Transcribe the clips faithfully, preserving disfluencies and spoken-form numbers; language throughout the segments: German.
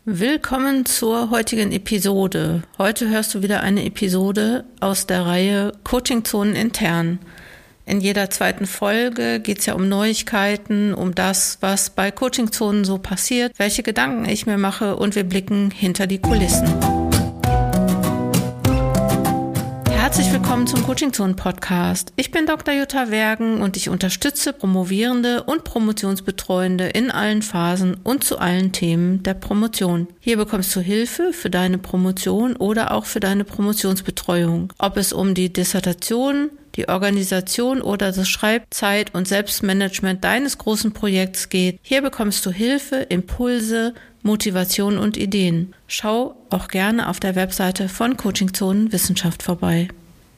Willkommen zur heutigen Episode. Heute hörst du wieder eine Episode aus der Reihe Coaching-Zonen intern. In jeder zweiten Folge geht es ja um Neuigkeiten, um das, was bei Coaching-Zonen so passiert, welche Gedanken ich mir mache und wir blicken hinter die Kulissen. Herzlich willkommen zum Coaching-Zonen-Podcast. Ich bin Doktor Jutta Wergen und ich unterstütze Promovierende und Promotionsbetreuende in allen Phasen und zu allen Themen der Promotion. Hier bekommst du Hilfe für deine Promotion oder auch für deine Promotionsbetreuung. Ob es um die Dissertation, die Organisation oder das Schreib-, Zeit- und Selbstmanagement deines großen Projekts geht. Hier bekommst du Hilfe, Impulse, Motivation und Ideen. Schau auch gerne auf der Webseite von Coaching Zonen Wissenschaft vorbei.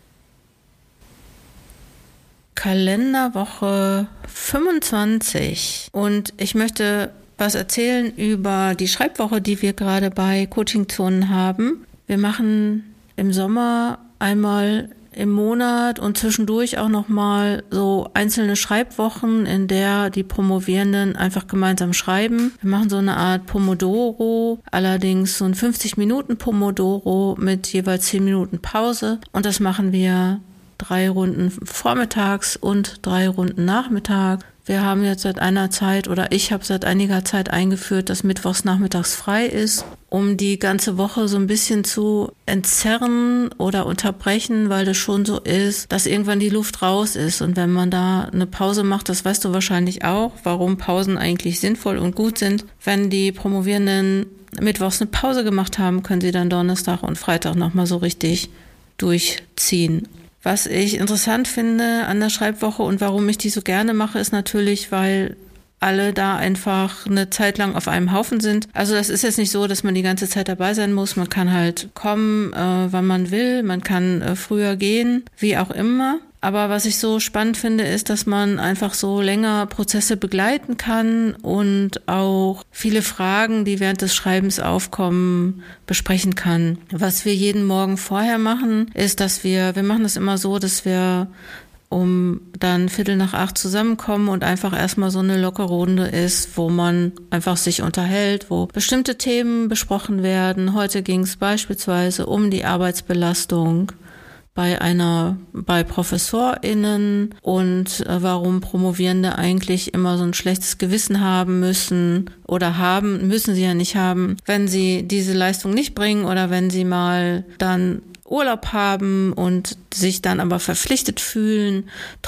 Kalenderwoche fünfundzwanzig und ich möchte was erzählen über die Schreibwoche, die wir gerade bei Coaching Zonen haben. Wir machen im Sommer einmal im Monat und zwischendurch auch nochmal so einzelne Schreibwochen, in der die Promovierenden einfach gemeinsam schreiben. Wir machen so eine Art Pomodoro, allerdings so ein fünfzig Minuten Pomodoro mit jeweils zehn Minuten Pause. Und das machen wir drei Runden vormittags und drei Runden nachmittags. Wir haben jetzt seit einer Zeit oder ich habe seit einiger Zeit eingeführt, dass mittwochs nachmittags frei ist, um die ganze Woche so ein bisschen zu entzerren oder unterbrechen, weil das schon so ist, dass irgendwann die Luft raus ist. Und wenn man da eine Pause macht, das weißt du wahrscheinlich auch, warum Pausen eigentlich sinnvoll und gut sind. Wenn die Promovierenden mittwochs eine Pause gemacht haben, können sie dann Donnerstag und Freitag nochmal so richtig durchziehen. Was ich interessant finde an der Schreibwoche und warum ich die so gerne mache, ist natürlich, weil alle da einfach eine Zeit lang auf einem Haufen sind. Also das ist jetzt nicht so, dass man die ganze Zeit dabei sein muss. Man kann halt kommen, äh, wann man will. Man kann äh, früher gehen, wie auch immer. Aber was ich so spannend finde, ist, dass man einfach so länger Prozesse begleiten kann und auch viele Fragen, die während des Schreibens aufkommen, besprechen kann. Was wir jeden Morgen vorher machen, ist, dass wir, wir machen das immer so, dass wir um dann Viertel nach acht zusammenkommen und einfach erstmal so eine lockere Runde ist, wo man einfach sich unterhält, wo bestimmte Themen besprochen werden. Heute ging es beispielsweise um die Arbeitsbelastung bei einer, bei ProfessorInnen und äh, warum Promovierende eigentlich immer so ein schlechtes Gewissen haben müssen oder haben, müssen sie ja nicht haben, wenn sie diese Leistung nicht bringen oder wenn sie mal dann Urlaub haben und sich dann aber verpflichtet fühlen,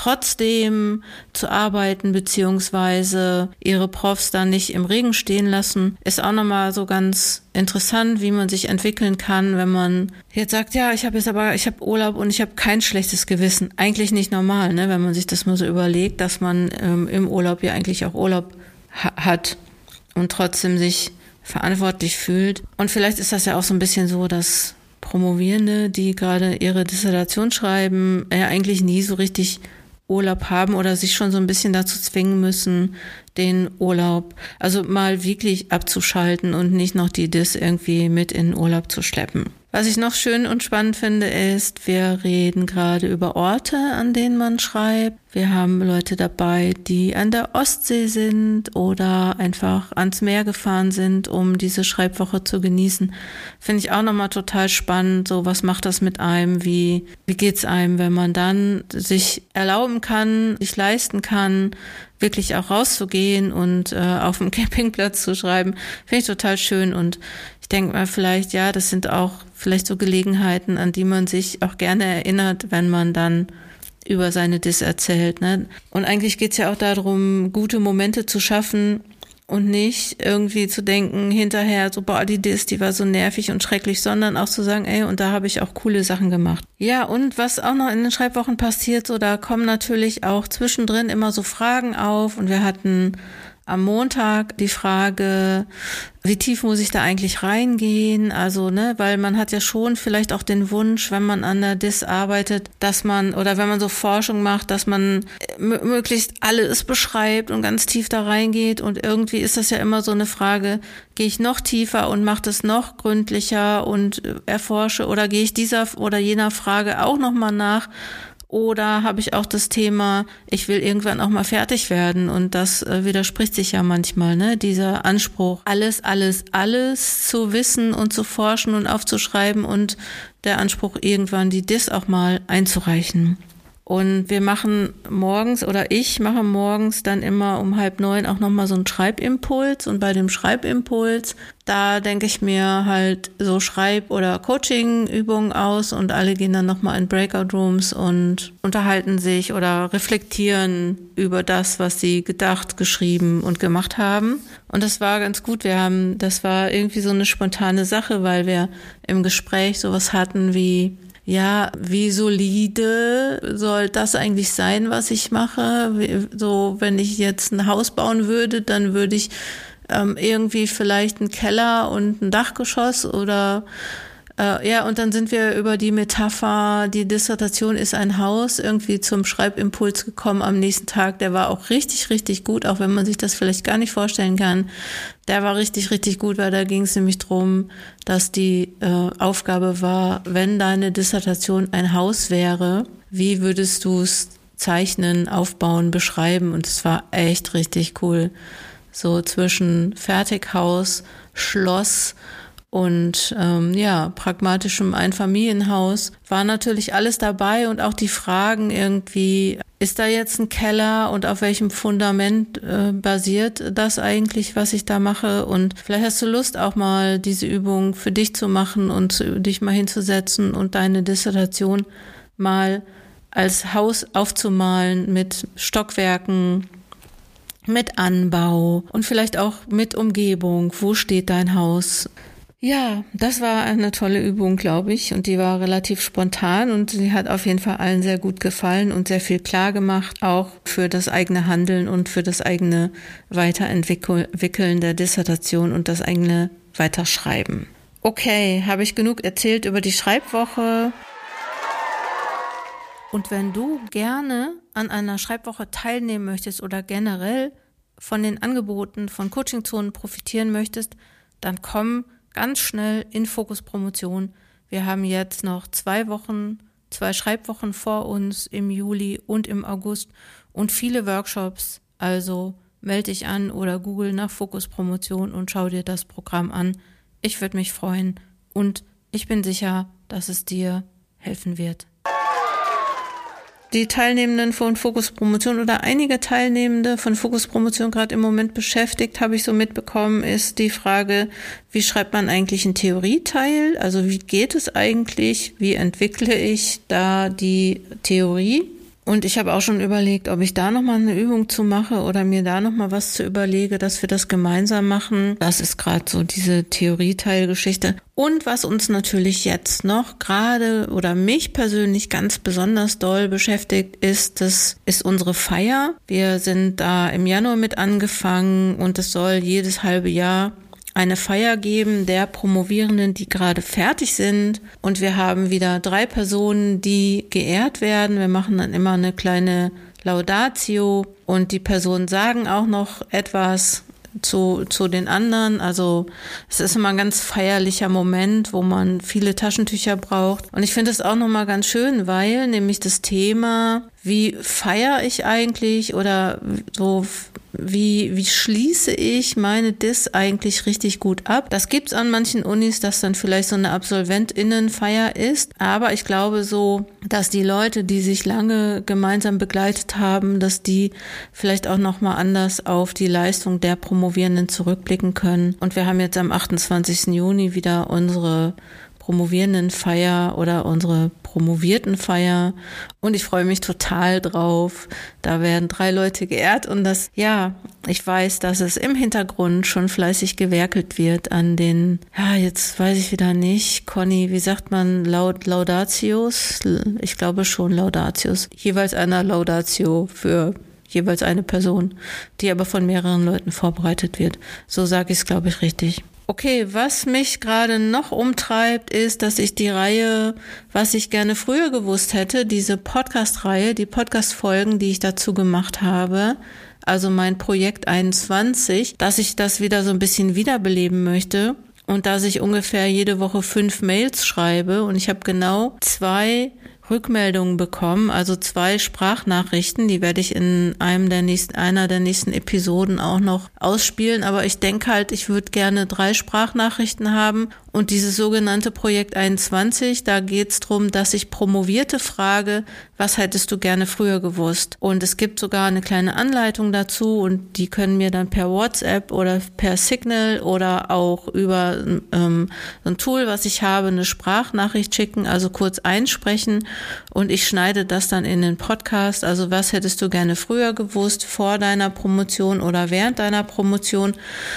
trotzdem zu arbeiten beziehungsweise ihre Profs dann nicht im Regen stehen lassen, ist auch nochmal so ganz interessant, wie man sich entwickeln kann, wenn man jetzt sagt, ja, ich habe jetzt aber, ich habe Urlaub und ich habe kein schlechtes Gewissen. Eigentlich nicht normal, ne, wenn man sich das mal so überlegt, dass man ähm, im Urlaub ja eigentlich auch Urlaub ha- hat und trotzdem sich verantwortlich fühlt. Und vielleicht ist das ja auch so ein bisschen so, dass Promovierende, die gerade ihre Dissertation schreiben, ja eigentlich nie so richtig Urlaub haben oder sich schon so ein bisschen dazu zwingen müssen, den Urlaub, also mal wirklich abzuschalten und nicht noch die Dis irgendwie mit in den Urlaub zu schleppen. Was ich noch schön und spannend finde, ist, wir reden gerade über Orte, an denen man schreibt. Wir haben Leute dabei, die an der Ostsee sind oder einfach ans Meer gefahren sind, um diese Schreibwoche zu genießen. Finde ich auch nochmal total spannend. So, was macht das mit einem? Wie, wie geht's einem, wenn man dann sich erlauben kann, sich leisten kann, wirklich auch rauszugehen und äh, auf dem Campingplatz zu schreiben? Finde ich total schön und ich denke mal vielleicht, ja, das sind auch vielleicht so Gelegenheiten, an die man sich auch gerne erinnert, wenn man dann über seine Dis erzählt, ne? Und eigentlich geht's ja auch darum, gute Momente zu schaffen und nicht irgendwie zu denken hinterher, so, boah, die Dis, die war so nervig und schrecklich, sondern auch zu sagen, ey, und da habe ich auch coole Sachen gemacht. Ja, und was auch noch in den Schreibwochen passiert, so, da kommen natürlich auch zwischendrin immer so Fragen auf und wir hatten am Montag die Frage, wie tief muss ich da eigentlich reingehen? Also, ne, weil man hat ja schon vielleicht auch den Wunsch, wenn man an der Dis arbeitet, dass man, oder wenn man so Forschung macht, dass man m- möglichst alles beschreibt und ganz tief da reingeht. Und irgendwie ist das ja immer so eine Frage, gehe ich noch tiefer und mache das noch gründlicher und erforsche oder gehe ich dieser oder jener Frage auch nochmal nach? Oder habe ich auch das Thema, ich will irgendwann auch mal fertig werden und das äh, widerspricht sich ja manchmal, ne? Dieser Anspruch, alles, alles, alles zu wissen und zu forschen und aufzuschreiben und der Anspruch, irgendwann die Dis auch mal einzureichen. Und wir machen morgens oder ich mache morgens dann immer um halb neun auch nochmal so einen Schreibimpuls. Und bei dem Schreibimpuls, da denke ich mir halt so Schreib- oder Coaching-Übungen aus und alle gehen dann nochmal in Breakout-Rooms und unterhalten sich oder reflektieren über das, was sie gedacht, geschrieben und gemacht haben. Und das war ganz gut. Wir haben, das war irgendwie so eine spontane Sache, weil wir im Gespräch sowas hatten wie, ja, wie solide soll das eigentlich sein, was ich mache? Wie, so, wenn ich jetzt ein Haus bauen würde, dann würde ich ähm, irgendwie vielleicht einen Keller und ein Dachgeschoss oder äh, ja, und dann sind wir über die Metapher, die Dissertation ist ein Haus, irgendwie zum Schreibimpuls gekommen am nächsten Tag. Der war auch richtig, richtig gut, auch wenn man sich das vielleicht gar nicht vorstellen kann. Der war richtig, richtig gut, weil da ging es nämlich drum, dass die äh, Aufgabe war, wenn deine Dissertation ein Haus wäre, wie würdest du es zeichnen, aufbauen, beschreiben? Und es war echt richtig cool. So zwischen Fertighaus, Schloss und ähm, ja, pragmatischem Einfamilienhaus war natürlich alles dabei und auch die Fragen irgendwie, ist da jetzt ein Keller und auf welchem Fundament äh, basiert das eigentlich, was ich da mache? Und vielleicht hast du Lust auch mal diese Übung für dich zu machen und zu, dich mal hinzusetzen und deine Dissertation mal als Haus aufzumalen mit Stockwerken, mit Anbau und vielleicht auch mit Umgebung. Wo steht dein Haus? Ja, das war eine tolle Übung, glaube ich, und die war relativ spontan und sie hat auf jeden Fall allen sehr gut gefallen und sehr viel klar gemacht, auch für das eigene Handeln und für das eigene Weiterentwickeln der Dissertation und das eigene Weiterschreiben. Okay, habe ich genug erzählt über die Schreibwoche. Und wenn du gerne an einer Schreibwoche teilnehmen möchtest oder generell von den Angeboten von Coachingzonen profitieren möchtest, dann komm ganz schnell in Fokus Promotion. Wir haben jetzt noch zwei Wochen, zwei Schreibwochen vor uns im Juli und im August und viele Workshops. Also melde dich an oder google nach Fokus Promotion und schau dir das Programm an. Ich würde mich freuen und ich bin sicher, dass es dir helfen wird. Die Teilnehmenden von Fokus Promotion oder einige Teilnehmende von Fokus Promotion gerade im Moment beschäftigt, habe ich so mitbekommen, ist die Frage, wie schreibt man eigentlich einen Theorieteil? Also wie geht es eigentlich? Wie entwickle ich da die Theorie? Und ich habe auch schon überlegt, ob ich da nochmal eine Übung zu mache oder mir da nochmal was zu überlege, dass wir das gemeinsam machen. Das ist gerade so diese Theorieteilgeschichte. Und was uns natürlich jetzt noch gerade oder mich persönlich ganz besonders doll beschäftigt, ist, das ist unsere Feier. Wir sind da im Januar mit angefangen und es soll jedes halbe Jahr eine Feier geben der Promovierenden, die gerade fertig sind. Und wir haben wieder drei Personen, die geehrt werden. Wir machen dann immer eine kleine Laudatio und die Personen sagen auch noch etwas zu, zu den anderen. Also es ist immer ein ganz feierlicher Moment, wo man viele Taschentücher braucht. Und ich finde es auch nochmal ganz schön, weil nämlich das Thema, wie feiere ich eigentlich oder so, Wie, wie schließe ich meine Dis eigentlich richtig gut ab? Das gibt's an manchen Unis, dass dann vielleicht so eine AbsolventInnenfeier ist. Aber ich glaube so, dass die Leute, die sich lange gemeinsam begleitet haben, dass die vielleicht auch nochmal anders auf die Leistung der Promovierenden zurückblicken können. Und wir haben jetzt am achtundzwanzigsten Juni wieder unsere Promovierendenfeier oder unsere Promoviertenfeier und ich freue mich total drauf. Da werden drei Leute geehrt und das, ja, ich weiß, dass es im Hintergrund schon fleißig gewerkelt wird an den, ja, jetzt weiß ich wieder nicht, Conny, wie sagt man, Laud, Laudatios? Ich glaube schon Laudatios. Jeweils einer Laudatio für jeweils eine Person, die aber von mehreren Leuten vorbereitet wird. So sage ich es, glaube ich, richtig. Okay, was mich gerade noch umtreibt, ist, dass ich die Reihe, was ich gerne früher gewusst hätte, diese Podcast-Reihe, die Podcast-Folgen, die ich dazu gemacht habe, also mein Projekt einundzwanzig, dass ich das wieder so ein bisschen wiederbeleben möchte und dass ich ungefähr jede Woche fünf Mails schreibe und ich habe genau zwei Rückmeldungen bekommen, also zwei Sprachnachrichten, die werde ich in einem der nächsten, einer der nächsten Episoden auch noch ausspielen, aber ich denke halt, ich würde gerne drei Sprachnachrichten haben und dieses sogenannte Projekt einundzwanzig, da geht es darum, dass ich Promovierte frage, was hättest du gerne früher gewusst? Und es gibt sogar eine kleine Anleitung dazu und die können mir dann per WhatsApp oder per Signal oder auch über ähm, so ein Tool, was ich habe, eine Sprachnachricht schicken, also kurz einsprechen und ich schneide das dann in den Podcast. Also was hättest du gerne früher gewusst, vor deiner Promotion oder während deiner Promotion?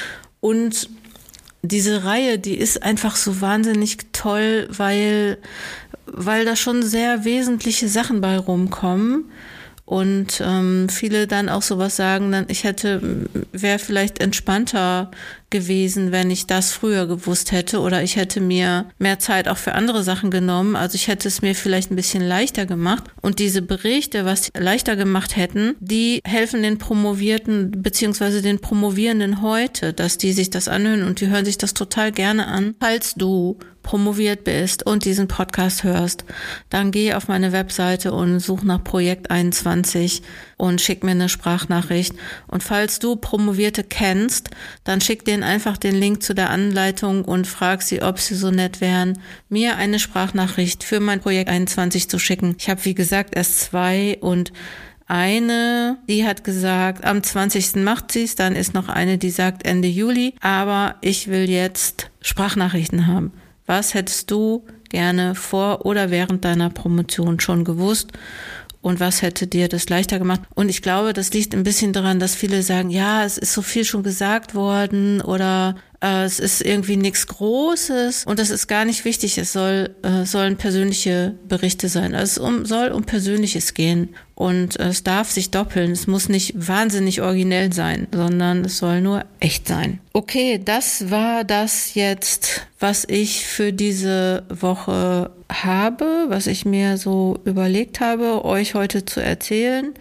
Und diese Reihe, die ist einfach so wahnsinnig toll, weil, weil da schon sehr wesentliche Sachen bei rumkommen. Und ähm, viele dann auch sowas sagen, dann ich hätte, wäre vielleicht entspannter gewesen, wenn ich das früher gewusst hätte oder ich hätte mir mehr Zeit auch für andere Sachen genommen. Also ich hätte es mir vielleicht ein bisschen leichter gemacht. Und diese Berichte, was leichter gemacht hätten, die helfen den Promovierten beziehungsweise den Promovierenden heute, dass die sich das anhören und die hören sich das total gerne an. Falls du promoviert bist und diesen Podcast hörst, dann geh auf meine Webseite und such nach Projekt einundzwanzig und schick mir eine Sprachnachricht. Und falls du Promovierte kennst, dann schick denen einfach den Link zu der Anleitung und frag sie, ob sie so nett wären, mir eine Sprachnachricht für mein Projekt einundzwanzig zu schicken. Ich habe, wie gesagt, erst zwei und eine, die hat gesagt, am zwanzigsten macht sie es, dann ist noch eine, die sagt Ende Juli, aber ich will jetzt Sprachnachrichten haben. Was hättest du gerne vor oder während deiner Promotion schon gewusst? Und was hätte dir das leichter gemacht? Und ich glaube, das liegt ein bisschen daran, dass viele sagen, ja, es ist so viel schon gesagt worden oder äh, es ist irgendwie nichts Großes und das ist gar nicht wichtig. Es soll äh, sollen persönliche Berichte sein. Also es um, soll um Persönliches gehen und äh, es darf sich doppeln. Es muss nicht wahnsinnig originell sein, sondern es soll nur echt sein. Okay, das war das jetzt, was ich für diese Woche habe, was ich mir so überlegt habe, euch heute zu erzählen.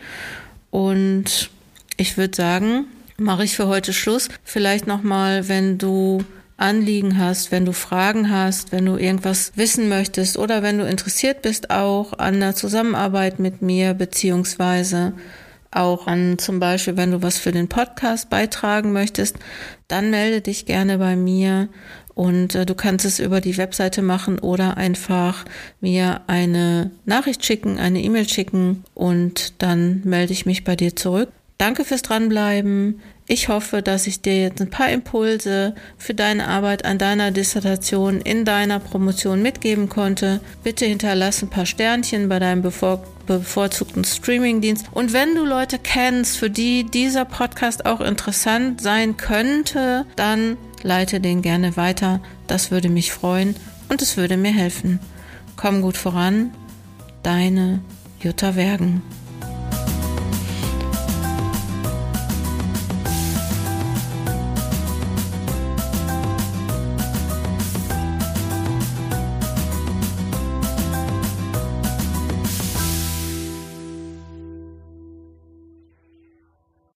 Und ich würde sagen, mache ich für heute Schluss. Vielleicht nochmal, wenn du Anliegen hast, wenn du Fragen hast, wenn du irgendwas wissen möchtest oder wenn du interessiert bist auch an der Zusammenarbeit mit mir, beziehungsweise auch an zum Beispiel, wenn du was für den Podcast beitragen möchtest, dann melde dich gerne bei mir und äh, du kannst es über die Webseite machen oder einfach mir eine Nachricht schicken, eine E-Mail schicken und dann melde ich mich bei dir zurück. Danke fürs Dranbleiben. Ich hoffe, dass ich dir jetzt ein paar Impulse für deine Arbeit an deiner Dissertation in deiner Promotion mitgeben konnte. Bitte hinterlass ein paar Sternchen bei deinem bevor, bevorzugten Streamingdienst. Und wenn du Leute kennst, für die dieser Podcast auch interessant sein könnte, dann leite den gerne weiter. Das würde mich freuen und es würde mir helfen. Komm gut voran, deine Jutta Wergen.